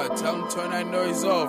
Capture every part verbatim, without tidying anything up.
Yeah, tell them turn that noise off.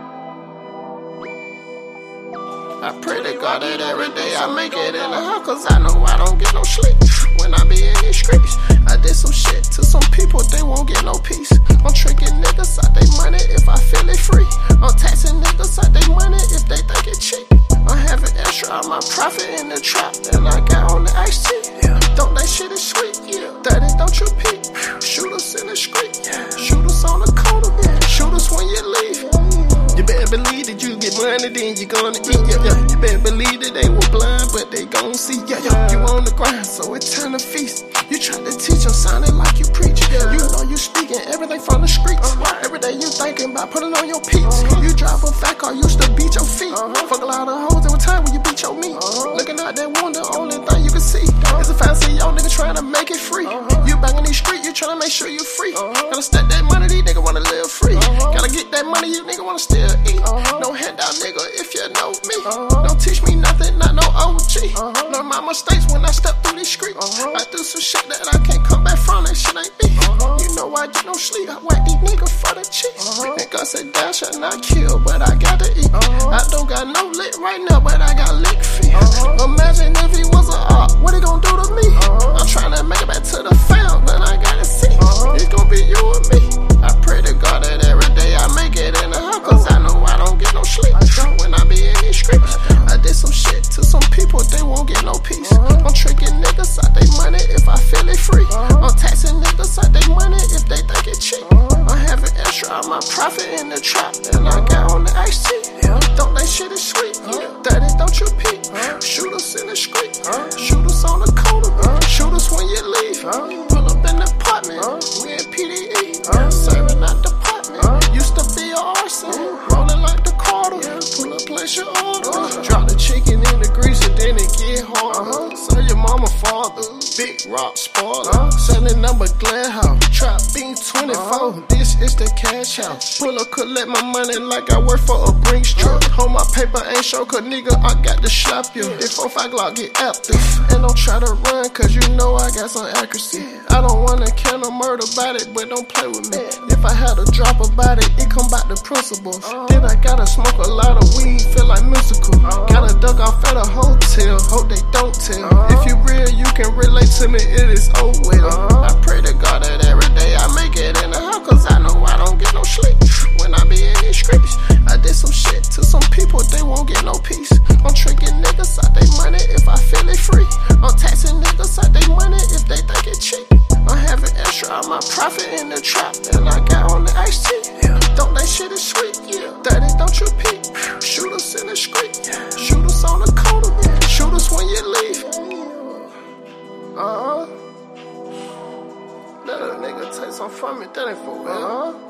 I pray to God that every day I make it in the house, cause I know I don't get no sleep when I be in these streets. I did some shit to some people, they won't get no peace. I'm tricking niggas out they money if I feel it free. I'm taxing niggas out they money if they think it cheap. I'm having extra on my profit in the trap, and I got on the ice tea. Yeah. Don't that shit is sweet? Yeah. Daddy, don't you peek? Shoot us in the street. Yeah. Shoot us on the corner. Yeah. Shoot us when you leave. You better believe that you get money, then you gonna eat. Yeah, yeah. You better believe that they were blind, but they gon' see. Yeah, yeah. You on the grind, so it's time to feast. You try to teach them, sounding like you preach. Yeah. You know you speaking everything from the streets. Uh-huh. Every day you thinking about putting on your peaks. Uh-huh. You drive a fat car, used to beat your feet. Uh-huh. Fuck a lot of hoes, there was time when you beat your meat. Uh-huh. Looking out that window, only thing you can see uh-huh. is a fancy young nigga trying to make it free. Uh-huh. You banging these streets, you trying to make sure you free. Uh-huh. Gotta stack that money, these niggas wanna live free. Uh-huh. Gotta get that money, you nigga wanna still eat. Uh-huh. No handout nigga if you know me. Uh-huh. Don't teach me nothing, not no O G. Uh-huh. Learn my mistakes when I step through these streets. Uh-huh. I do some shit that I can't come back from, that shit ain't me. Uh-huh. You know I get no sleep, I whack these niggas for the cheeks. Uh-huh. And God said thou shalt not kill, but I got to eat. Uh-huh. I don't got no lick right now, but I got lick feet. Uh-huh. Imagine if he was a op, what he gon' do to me? Uh-huh. I'm trying to make it back to the fam, but I gotta see. Uh-huh. It's gon' be you and me. I pray to God that every day I make it in the house, cause I know I don't get no sleep when I be in these streets. I did some shit to some people, they won't get no peace. Uh-huh. I'm tricking niggas out they money if I feel it free. Uh-huh. I'm taxing niggas out they money if they think it cheap. Uh-huh. I'm having extra on my profit in the trap, and I got on the ice tea. Yeah. Don't that shit is sweet? Uh-huh. Daddy, don't you peek? Uh-huh. Shoot us in the street. Uh-huh. Shoot us on the corner. Uh-huh. Shoot us when you leave. Uh-huh. Pull up in the apartment. Uh-huh. We in P D E. Uh-huh. Serving out the apartment. Uh-huh. Used to be a arson. Uh-huh. Rolling like the Carter. Yeah. Pull up, place your order. Uh-huh. Drop the chicken in the grease and then it get hard. Uh-huh. Sell your mama father. Big rock spoiler. Uh-huh. Selling number glad house. Trap bean twenty-four. Uh-huh. This is the cash house. Pull up, collect my money like I work for a Brinks truck. Uh-huh. Hold my paper ain't show, cause nigga, I got to slap you. If four five Glock get active. And don't try to run, cause you know I got some accuracy. I don't wanna kill no murder about it, but don't play with me. If I had a drop about it, it come back to principles. Uh-huh. Then I gotta smoke a lot of weed, feel like musical. Uh-huh. Gotta duck off at a hotel, hope they don't tell. Uh-huh. If you real, you can relate to me, it is oh well. Uh-huh. I pray to God that every day I make it in the house, cause I know I don't get no sleep when I be in these streets. I did some shit to some people, they won't get no peace. I'm tricking niggas out they money if I feel it free. I'm taxing niggas out they money if they think it cheap. I'm having extra on my profit in the trap, and I got on the ice tea. Yeah. Don't that shit is sweet? Yeah. Daddy, don't you peek? Shoot us in the street. Yeah. Shoot us on the corner. Yeah. Shoot us when you leave. Uh-huh. Let a nigga take some from me, that ain't for real. Uh-huh.